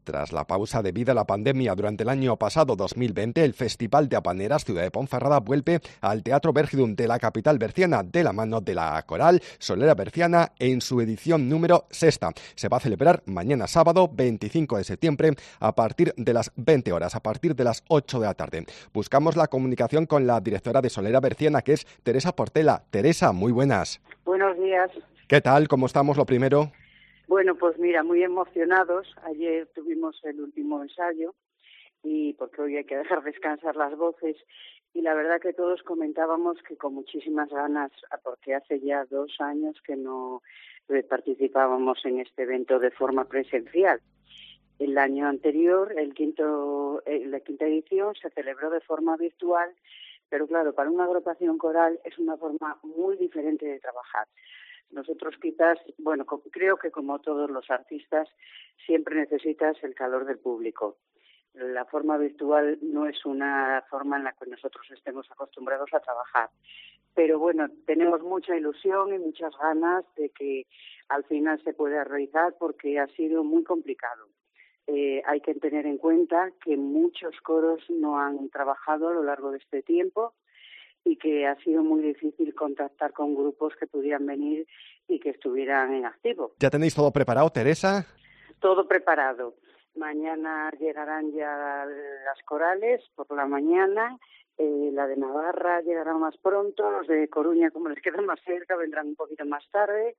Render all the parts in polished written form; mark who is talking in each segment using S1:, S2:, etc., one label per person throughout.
S1: Tras la pausa debido a la pandemia durante el año pasado 2020, el Festival de Habaneras Ciudad de Ponferrada vuelve al Teatro Bergidun de la capital berciana de la mano de la coral Solera Berciana en su edición número 6. Se va a celebrar mañana sábado 25 de septiembre a partir de las 20 horas, a partir de las 8 de la tarde. Buscamos la comunicación con la directora de Solera Berciana, que es Teresa Portela. Teresa, muy buenas.
S2: Buenos días.
S1: ¿Qué tal? ¿Cómo estamos? Lo primero.
S2: Bueno, pues mira, muy emocionados. Ayer tuvimos el último ensayo y porque hoy hay que dejar descansar las voces y la verdad que todos comentábamos que con muchísimas ganas, porque hace ya 2 años que no participábamos en este evento de forma presencial. El año anterior, la quinta edición, se celebró de forma virtual, pero claro, para una agrupación coral es una forma muy diferente de trabajar. Nosotros quizás, bueno, creo que como todos los artistas, siempre necesitas el calor del público. La forma virtual no es una forma en la que nosotros estemos acostumbrados a trabajar. Pero bueno, tenemos mucha ilusión y muchas ganas de que al final se pueda realizar porque ha sido muy complicado. Hay que tener en cuenta que muchos coros no han trabajado a lo largo de este tiempo y que ha sido muy difícil contactar con grupos que pudieran venir y que estuvieran en activo.
S1: ¿Ya tenéis todo preparado, Teresa?
S2: Todo preparado. Mañana llegarán ya las corales por la mañana, la de Navarra llegará más pronto, los de Coruña, como les quedan más cerca, vendrán un poquito más tarde.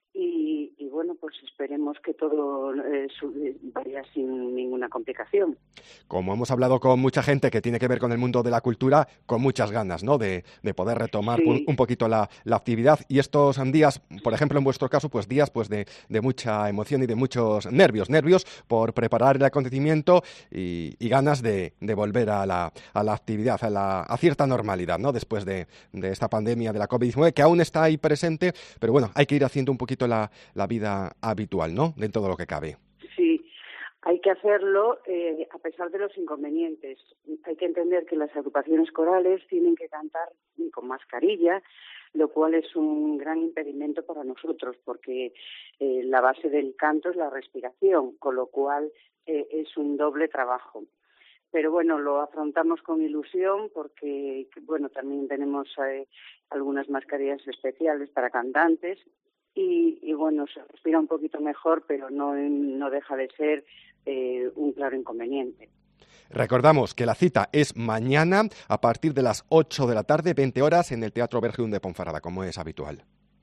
S2: Y bueno, pues esperemos que todo vaya sin ninguna complicación.
S1: Como hemos hablado con mucha gente que tiene que ver con el mundo de la cultura, con muchas ganas, ¿no?, de poder retomar
S2: Sí.
S1: un poquito la actividad. Y estos días, por ejemplo, en vuestro caso, pues días pues de mucha emoción y de muchos nervios por preparar el acontecimiento y ganas de volver a la actividad, a cierta normalidad, ¿no?, después de esta pandemia de la COVID-19, que aún está ahí presente, pero bueno, hay que ir haciendo un poquito la vida habitual, ¿no?, dentro de lo que cabe.
S2: Sí, hay que hacerlo a pesar de los inconvenientes. Hay que entender que las agrupaciones corales tienen que cantar con mascarilla, lo cual es un gran impedimento para nosotros, porque la base del canto es la respiración, con lo cual es un doble trabajo. Pero bueno, lo afrontamos con ilusión porque, bueno, también tenemos algunas mascarillas especiales para cantantes y bueno, se respira un poquito mejor, pero no deja de ser un claro inconveniente.
S1: Recordamos que la cita es mañana a partir de las 8 de la tarde, 20 horas, en el Teatro Bergidun de Ponferrada, como es habitual.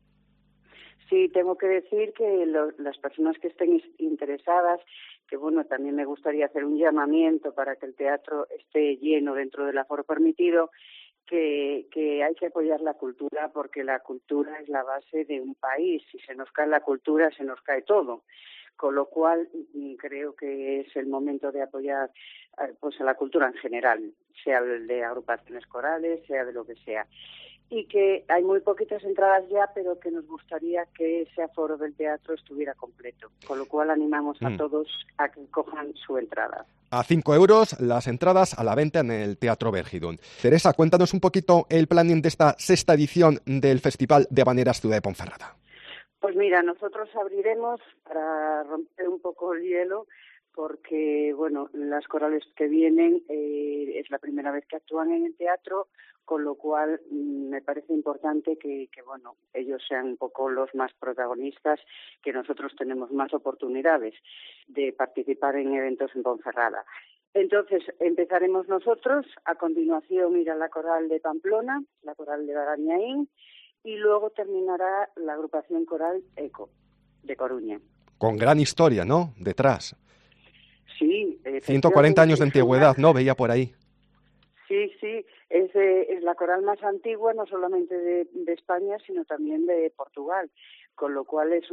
S2: Sí, tengo que decir que las personas que estén interesadas, que bueno, también me gustaría hacer un llamamiento para que el teatro esté lleno dentro del aforo permitido, que hay que apoyar la cultura porque la cultura es la base de un país. Si se nos cae la cultura, se nos cae todo. Con lo cual, creo que es el momento de apoyar pues a la cultura en general, sea de agrupaciones corales, sea de lo que sea. Y que hay muy poquitas entradas ya, pero que nos gustaría que ese aforo del teatro estuviera completo. Con lo cual animamos a todos a que cojan su entrada.
S1: A 5 euros las entradas a la venta en el Teatro Bergidun. Teresa, cuéntanos un poquito el planning de esta 6ª edición del Festival de Habaneras Ciudad de Ponferrada.
S2: Pues mira, nosotros abriremos para romper un poco el hielo, porque bueno, las corales que vienen es la primera vez que actúan en el teatro, con lo cual me parece importante que bueno, ellos sean un poco los más protagonistas, que nosotros tenemos más oportunidades de participar en eventos en Ponferrada. Entonces empezaremos nosotros, a continuación irá la coral de Pamplona, la coral de Barañaín, y luego terminará la agrupación coral ECO, de Coruña.
S1: Con gran historia, ¿no?, detrás.
S2: Sí.
S1: 140 años de antigüedad, ¿no?, veía por ahí.
S2: Sí, es la coral más antigua, no solamente de España, sino también de Portugal, con lo cual es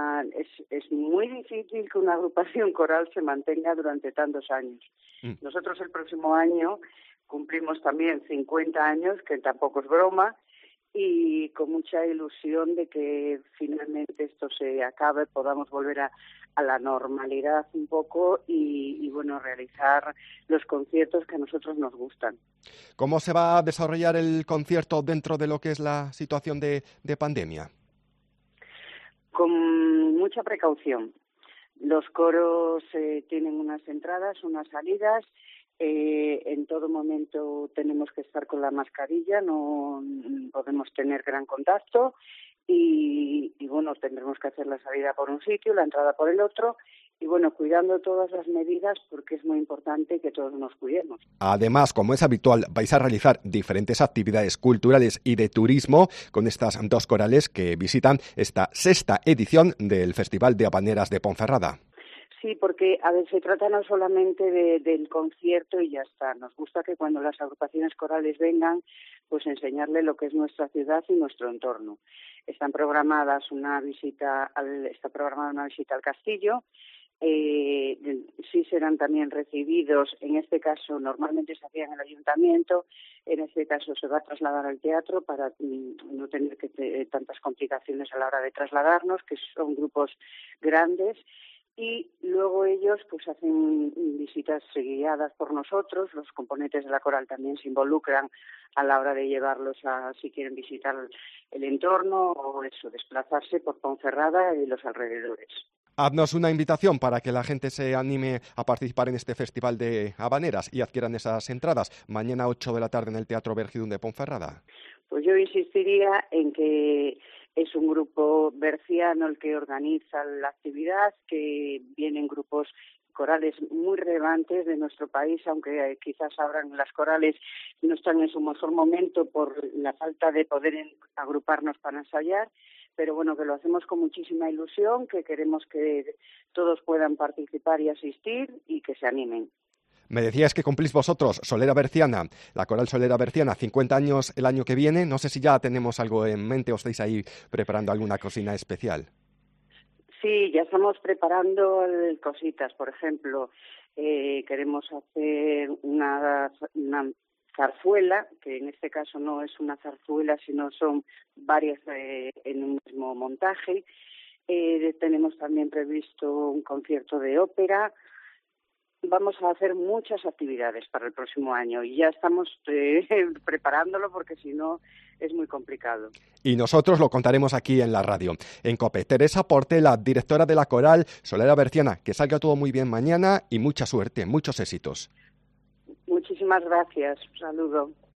S2: muy difícil que una agrupación coral se mantenga durante tantos años. Nosotros el próximo año cumplimos también 50 años, que tampoco es broma, y con mucha ilusión de que finalmente esto se acabe, podamos volver a la normalidad un poco y bueno, realizar los conciertos que a nosotros nos gustan.
S1: ¿Cómo se va a desarrollar el concierto dentro de lo que es la situación de pandemia?
S2: Con mucha precaución. Los coros tienen unas entradas, unas salidas. En todo momento tenemos que estar con la mascarilla, no podemos tener gran contacto y bueno, tendremos que hacer la salida por un sitio, la entrada por el otro y bueno, cuidando todas las medidas porque es muy importante que todos nos cuidemos.
S1: Además, como es habitual, vais a realizar diferentes actividades culturales y de turismo con estas dos corales que visitan esta 6ª edición del Festival de Habaneras de Ponferrada.
S2: Sí, porque a ver, se trata no solamente del concierto y ya está. Nos gusta que cuando las agrupaciones corales vengan, pues enseñarle lo que es nuestra ciudad y nuestro entorno. Está programada una visita al castillo. Sí serán también recibidos, en este caso normalmente se hacía en el ayuntamiento, en este caso se va a trasladar al teatro para no tener tantas complicaciones a la hora de trasladarnos, que son grupos grandes. Y luego ellos pues hacen visitas guiadas por nosotros, los componentes de la coral también se involucran a la hora de llevarlos si quieren visitar el entorno o eso, desplazarse por Ponferrada y los alrededores.
S1: Haznos una invitación para que la gente se anime a participar en este Festival de Habaneras y adquieran esas entradas mañana 8 de la tarde en el Teatro Berjidun de Ponferrada.
S2: Pues yo insistiría en que es un grupo berciano el que organiza la actividad, que vienen grupos corales muy relevantes de nuestro país, aunque quizás ahora las corales no están en su mejor momento por la falta de poder agruparnos para ensayar, pero bueno, que lo hacemos con muchísima ilusión, que queremos que todos puedan participar y asistir y que se animen.
S1: Me decías que cumplís vosotros, Solera Berciana, la coral Solera Berciana, 50 años el año que viene. No sé si ya tenemos algo en mente o estáis ahí preparando alguna cocina especial.
S2: Sí, ya estamos preparando cositas. Por ejemplo, queremos hacer una zarzuela, que en este caso no es una zarzuela, sino son varias en un mismo montaje. Tenemos también previsto un concierto de ópera. Vamos a hacer muchas actividades para el próximo año y ya estamos preparándolo porque si no es muy complicado.
S1: Y nosotros lo contaremos aquí en la radio, en COPE. Teresa Portela, directora de la coral Solera Berciana. Que salga todo muy bien mañana y mucha suerte, muchos éxitos.
S2: Muchísimas gracias. Un saludo.